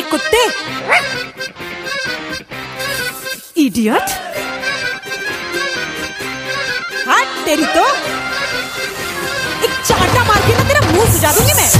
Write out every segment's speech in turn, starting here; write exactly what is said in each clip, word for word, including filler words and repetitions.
कुत्ते, इडियट। हाँ तेरी तो एक चाटा मार के ना तेरा मुंह सुझा दूंगी मैं।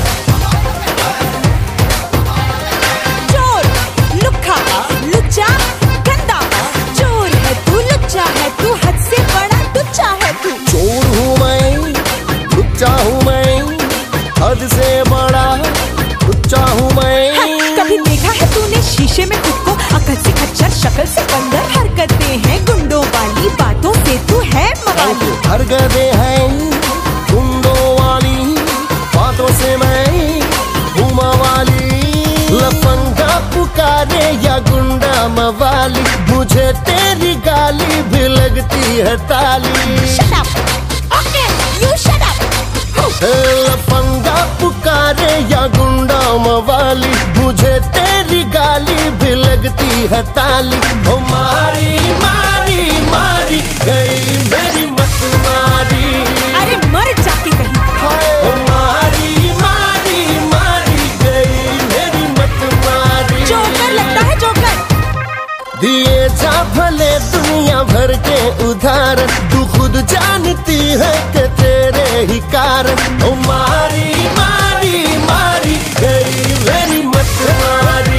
चोर, लुक्खा, लुच्चा, गंदा, चोर है तू, लुच्चा है तू, हद से बड़ा लुच्चा है तू। चोर हूँ मैं, लुच्चा हूँ मैं, हद से बड़ा लुच्चा हूँ मैं। हाँ, कभी देखा है तूने शीशे में खुद को? अकल से खच्चर, शक्ल से बंदर, हरकतें हैं गुंडों वाली, बातों से तू है मवाली। हरकतें हैं गुंडों वाली, बातों से मैं हूँ मवाली। लफंगा पुकारे या गुंडा मवाली, मुझे तेरी गाली भी लगती है ताली। Shut up. Okay, you shut up. लफंगा पुकारे या गुंडा मवाली, मुझे तेरी गाली भी लगती है ताली। ओ मारी मारी मारी गई मेरी मत मारी। अरे मर जाके कहीं। ओ मारी मारी मारी गई मेरी मत मारी। जोकर लगता है जोकर। दिए जा भले दुनिया भर के उदाहरण, तू खुद जानती है कि तेरे ही कारण। ओ मारी मारी मारी गई मेरी मत मारी।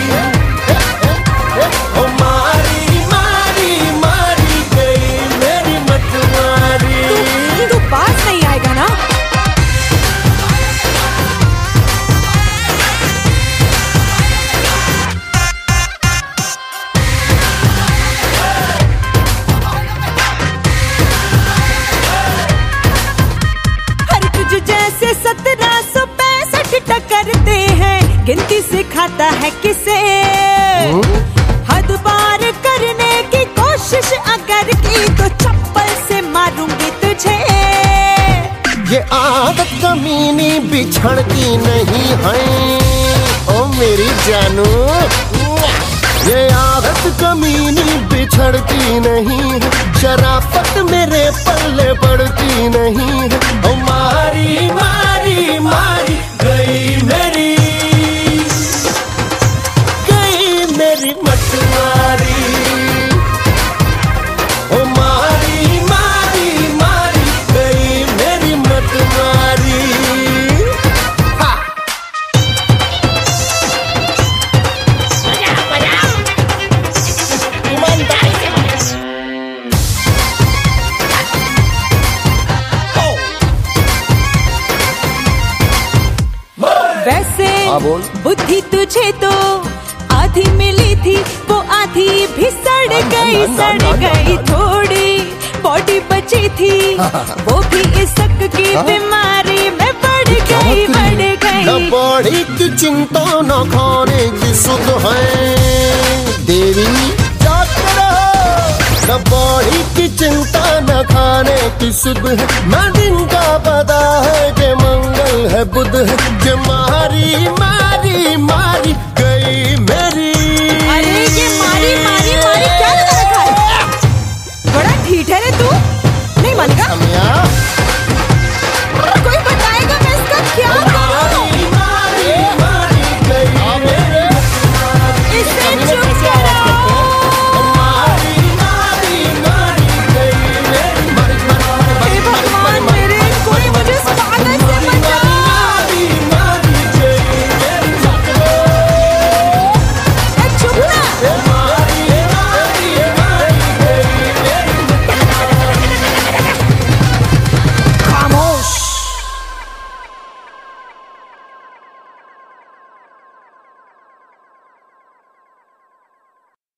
ओ मारी मारी मारी गई मेरी मत मारी। तू तू पास नहीं आएगा ना? जैसे सत्रह सौ पैंसठ टकरते हैं, गिनती सिखाता है किसे? हद पार करने की कोशिश अगर की तो चप्पल से मारूंगी तुझे। ये आदत कमीनी बिछड़ती नहीं है ओ मेरी जानू, ये आदत कमीनी बिछड़ती नहीं है, शराफत मेरे पल्ले पड़ती नहीं है। ओ मारी मारी मारी गई मेरी, गई मेरी मत मारी। ओ मारी मारी मारी गई मेरी मत मारी। हा। वैसे बोल। बुद्धि तुझे तो आधी मिली थी, वो आधी भी सड़ गई, सड़ गई थोड़ी। बॉडी बची थी वो भी इसक की बीमारी में बढ़ गई, बढ़ गई। न बॉडी की चिंता न खाने की सुध है देवी, जागते रहो। न बॉडी की चिंता न खाने की सुध है, न दिन का पता है कि मंगल है बुध है।